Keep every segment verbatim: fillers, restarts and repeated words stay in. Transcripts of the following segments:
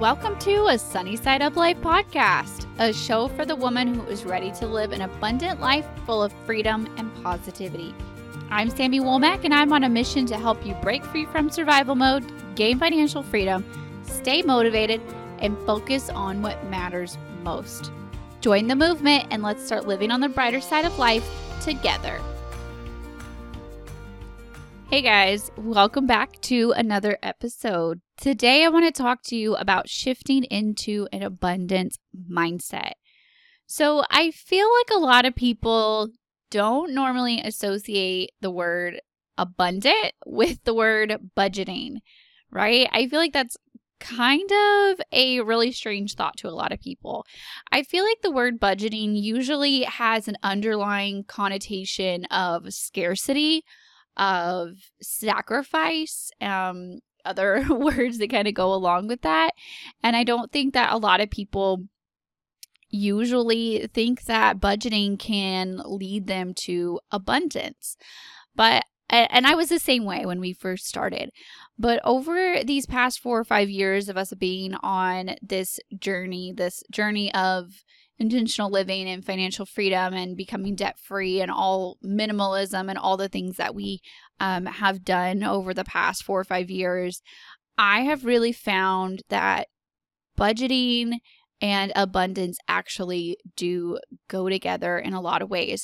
Welcome to a Sunny Side Up Life podcast, a show for the woman who is ready to live an abundant life full of freedom and positivity. I'm Sammy Womack, and I'm on a mission to help you break free from survival mode, gain financial freedom, stay motivated, and focus on what matters most. Join the movement, and let's start living on the brighter side of life together. Hey guys, welcome back to another episode. Today I want to talk to you about shifting into an abundance mindset. So I feel like a lot of people don't normally associate the word abundant with the word budgeting, right? I feel like that's kind of a really strange thought to a lot of people. I feel like the word budgeting usually has an underlying connotation of scarcity, of sacrifice, um, other words that kind of go along with that. And I don't think that a lot of people usually think that budgeting can lead them to abundance. But, and I was the same way when we first started. But over these past four or five years of us being on this journey, this journey of intentional living and financial freedom and becoming debt-free and all minimalism and all the things that we um, have done over the past four or five years, I have really found that budgeting and abundance actually do go together in a lot of ways.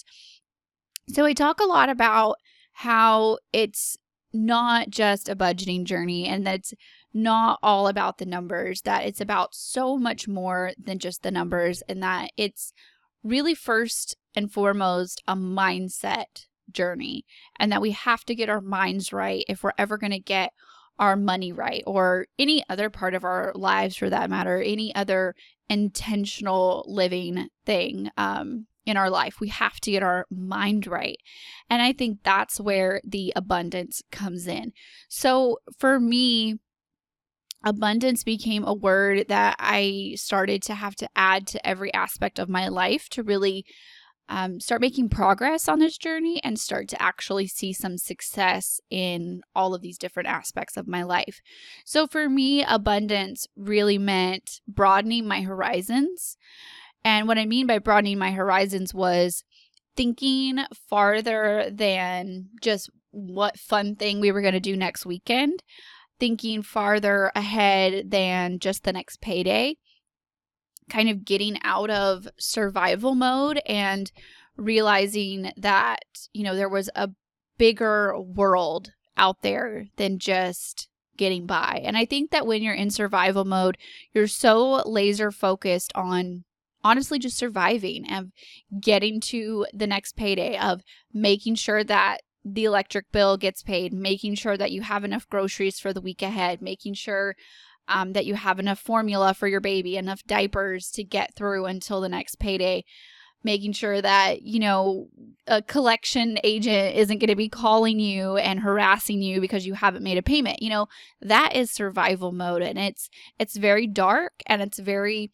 So I talk a lot about how it's not just a budgeting journey and that it's not all about the numbers, that it's about so much more than just the numbers, and that it's really first and foremost a mindset journey, and that we have to get our minds right if we're ever going to get our money right, or any other part of our lives for that matter, any other intentional living thing um, in our life. We have to get our mind right. And I think that's where the abundance comes in. So for me, abundance became a word that I started to have to add to every aspect of my life to really um, start making progress on this journey and start to actually see some success in all of these different aspects of my life. So for me, abundance really meant broadening my horizons. And what I mean by broadening my horizons was thinking farther than just what fun thing we were going to do next weekend, thinking farther ahead than just the next payday, kind of getting out of survival mode and realizing that, you know, there was a bigger world out there than just getting by. And I think that when you're in survival mode, you're so laser focused on honestly just surviving and getting to the next payday, of making sure that the electric bill gets paid, making sure that you have enough groceries for the week ahead, making sure um, that you have enough formula for your baby, enough diapers to get through until the next payday, making sure that, you know, a collection agent isn't going to be calling you and harassing you because you haven't made a payment. You know, that is survival mode, and it's it's very dark and it's very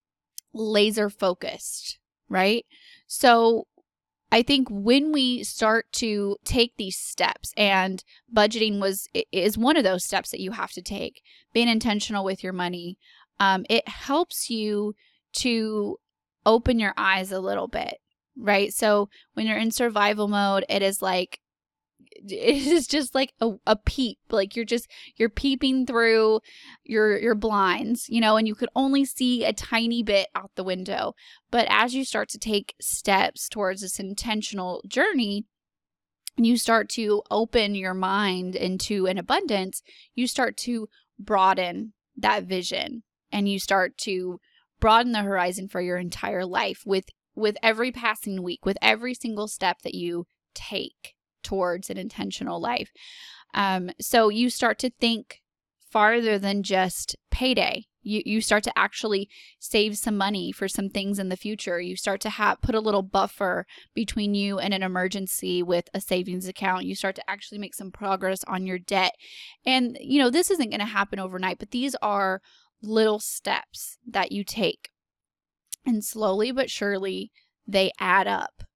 laser focused, right? So I think when we start to take these steps, and budgeting was is one of those steps that you have to take, being intentional with your money, um, it helps you to open your eyes a little bit, right? So when you're in survival mode, it is like, it is just like a, a peep, like you're just, you're peeping through your, your blinds, you know, and you could only see a tiny bit out the window. But as you start to take steps towards this intentional journey, and you start to open your mind into an abundance, you start to broaden that vision, and you start to broaden the horizon for your entire life with, with every passing week, with every single step that you take towards an intentional life. Um, so you start to think farther than just payday. You you start to actually save some money for some things in the future. You start to have put a little buffer between you and an emergency with a savings account. You start to actually make some progress on your debt. And, you know, this isn't going to happen overnight, but these are little steps that you take. And slowly but surely, they add up.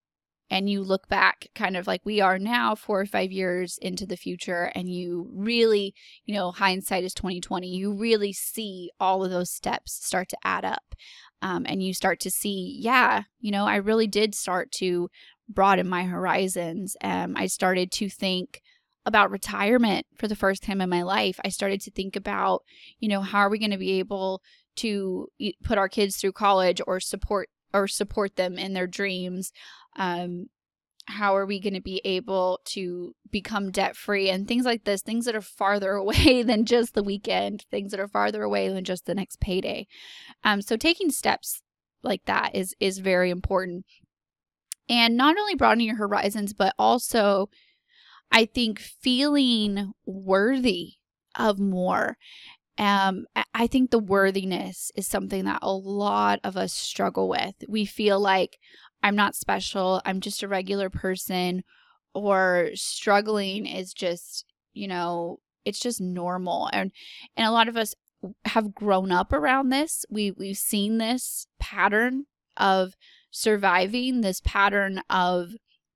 and you look back kind of like we are now, four or five years into the future, and you really, you know, hindsight is twenty twenty. You really see all of those steps start to add up. Um, and you start to see, yeah, you know, I really did start to broaden my horizons. Um, I started to think about retirement for the first time in my life. I started to think about, you know, how are we going to be able to put our kids through college or support or support them in their dreams? Um, how are we going to be able to become debt free and things like this, things that are farther away than just the weekend, things that are farther away than just the next payday. Um, so taking steps like that is, is very important. And not only broadening your horizons, but also I think feeling worthy of more. Um, I think the worthiness is something that a lot of us struggle with. We feel like I'm not special, I'm just a regular person, or struggling is just, you know, it's just normal. And and a lot of us have grown up around this. We we've seen this pattern of surviving, this pattern of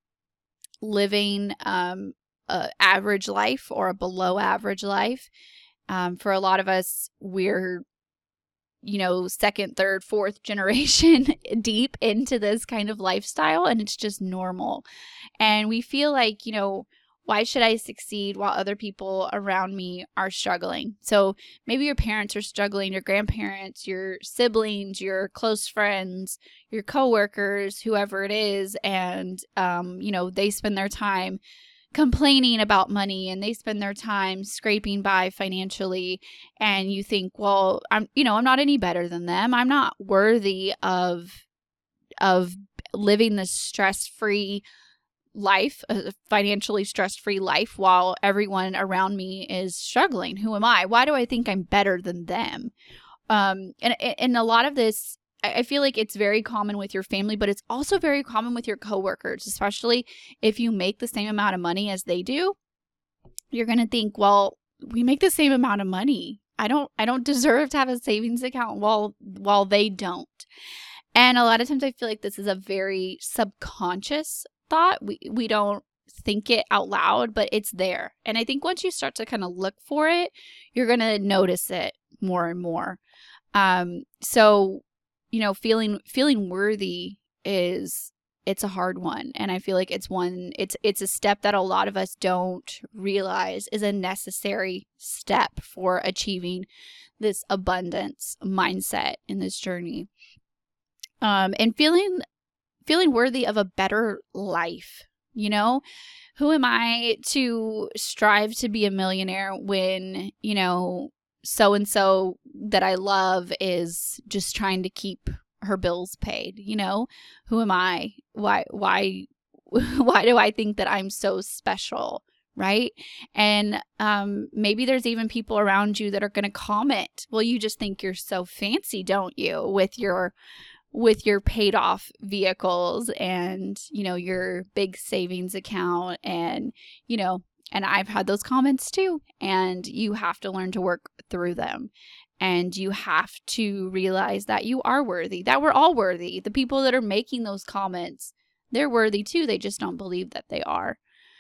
living um, a average life or a below average life. Um, for a lot of us, we're, you know, second, third, fourth generation deep into this kind of lifestyle, and it's just normal. And we feel like, you know, why should I succeed while other people around me are struggling? So maybe your parents are struggling, your grandparents, your siblings, your close friends, your coworkers, whoever it is, and, um, you know, they spend their time complaining about money and they spend their time scraping by financially, and you think, well, I'm, you know, I'm not any better than them. I'm not worthy of, of living this stress-free life, a financially stress-free life while everyone around me is struggling. Who am I? Why do I think I'm better than them? Um, and, and a lot of this, I feel like it's very common with your family, but it's also very common with your coworkers, especially if you make the same amount of money as they do. You're going to think, well, we make the same amount of money. I don't, I don't deserve to have a savings account while, while they don't. And a lot of times I feel like this is a very subconscious thought. We, we don't think it out loud, but it's there. And I think once you start to kind of look for it, you're going to notice it more and more. Um, so you know, feeling, feeling worthy is, it's a hard one. And I feel like it's one, it's, it's a step that a lot of us don't realize is a necessary step for achieving this abundance mindset in this journey. Um, and feeling, feeling worthy of a better life. You know, who am I to strive to be a millionaire when, you know, so-and-so that I love is just trying to keep her bills paid? You know, who am I? Why, why, why do I think that I'm so special? Right. And, um, maybe there's even people around you that are going to comment, well, you just think you're so fancy, don't you? With your, with your paid off vehicles and, you know, your big savings account and, you know, and I've had those comments too, and you have to learn to work through them. And you have to realize that you are worthy, that we're all worthy. The people that are making those comments, they're worthy too. They just don't believe that they are.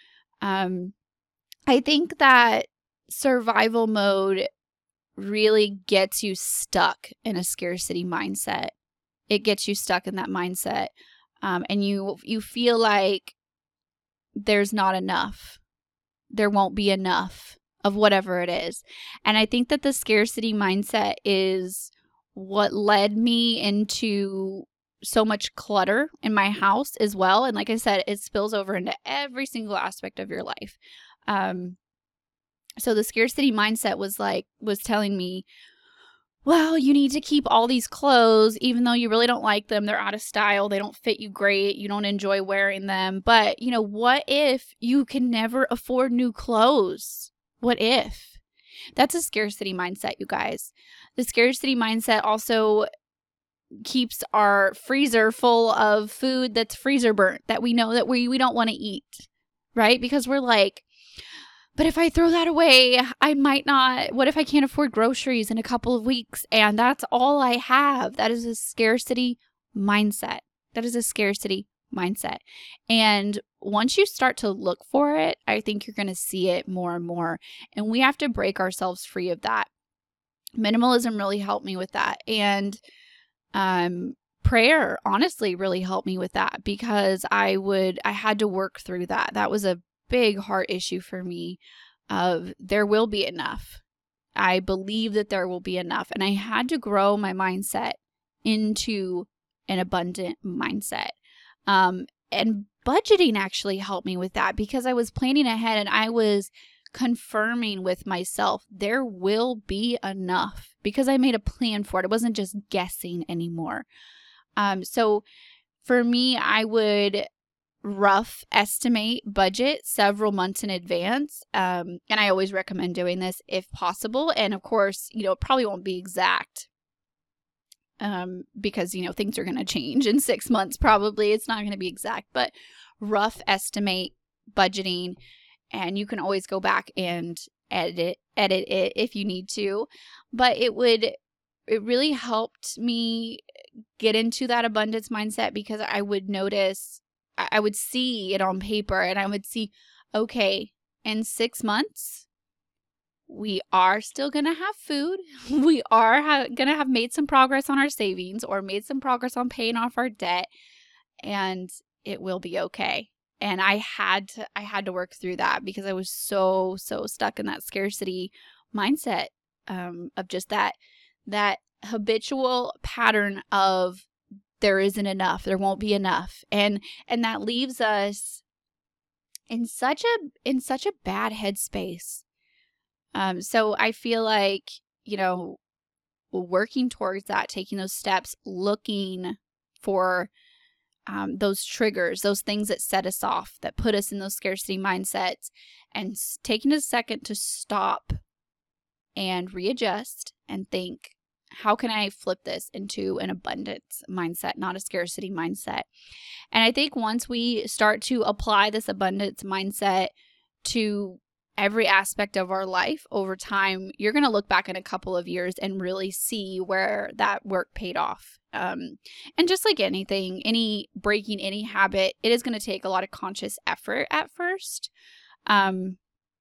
Um, I think that survival mode really gets you stuck in a scarcity mindset. It gets you stuck in that mindset. Um, and you, you feel like there's not enough. There won't be enough of whatever it is. And I think that the scarcity mindset is what led me into so much clutter in my house as well. And like I said, it spills over into every single aspect of your life. Um, so the scarcity mindset was like, was telling me, well, you need to keep all these clothes, even though you really don't like them. They're out of style. They don't fit you great. You don't enjoy wearing them. But, you know, what if you can never afford new clothes? What if? That's a scarcity mindset, you guys. The scarcity mindset also keeps our freezer full of food that's freezer burnt that we know that we, we don't want to eat, right? Because we're like, but if I throw that away, I might not, what if I can't afford groceries in a couple of weeks and that's all I have? That is a scarcity mindset. That is a scarcity mindset. And once you start to look for it, I think you're going to see it more and more. And we have to break ourselves free of that. Minimalism really helped me with that. And um, prayer honestly really helped me with that, because I would, I had to work through that. That was a big heart issue for me of there will be enough. I believe that there will be enough. And I had to grow my mindset into an abundant mindset. Um, and budgeting actually helped me with that, because I was planning ahead and I was confirming with myself, there will be enough, because I made a plan for it. It wasn't just guessing anymore. Um, so for me, I would rough estimate budget several months in advance. Um, and I always recommend doing this if possible. And of course, you know, it probably won't be exact. Um, because, you know, things are going to change in six months, probably. It's not going to be exact, but rough estimate budgeting. And you can always go back and edit it, edit it if you need to. But it would, it really helped me get into that abundance mindset, because I would notice, I would see it on paper and I would see, okay, in six months, we are still going to have food. We are ha- going to have made some progress on our savings or made some progress on paying off our debt, and it will be okay. And I had to, I had to work through that, because I was so, so stuck in that scarcity mindset, um, of just that, that habitual pattern of there isn't enough, there won't be enough. And, and that leaves us in such a, in such a bad headspace. Um, so I feel like, you know, working towards that, taking those steps, looking for um, those triggers, those things that set us off, that put us in those scarcity mindsets, and s- taking a second to stop and readjust and think, how can I flip this into an abundance mindset, not a scarcity mindset? And I think once we start to apply this abundance mindset to every aspect of our life over time, you're going to look back in a couple of years and really see where that work paid off. Um, and just like anything, any breaking any habit, it is going to take a lot of conscious effort at first. Um,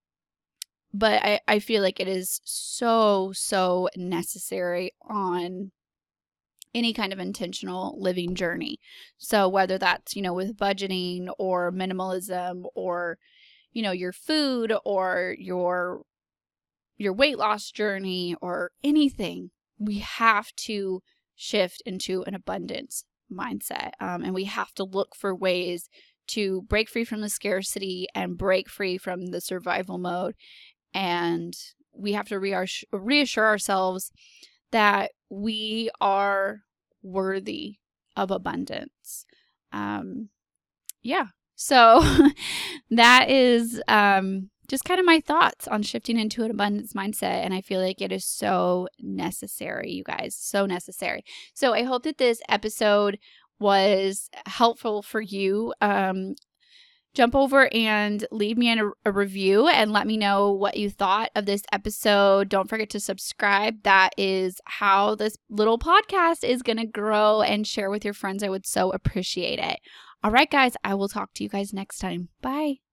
but I, I feel like it is so, so necessary on any kind of intentional living journey. So whether that's, you know, with budgeting or minimalism, or you know, your food, or your your weight loss journey, or anything, we have to shift into an abundance mindset. Um, and we have to look for ways to break free from the scarcity and break free from the survival mode. And we have to reassure, reassure ourselves that we are worthy of abundance. Um, yeah. So that is um, just kind of my thoughts on shifting into an abundance mindset. And I feel like it is so necessary, you guys, so necessary. So I hope that this episode was helpful for you. Um, jump over and leave me a, a review and let me know what you thought of this episode. Don't forget to subscribe. That is how this little podcast is going to grow, and share with your friends. I would so appreciate it. All right, guys, I will talk to you guys next time. Bye.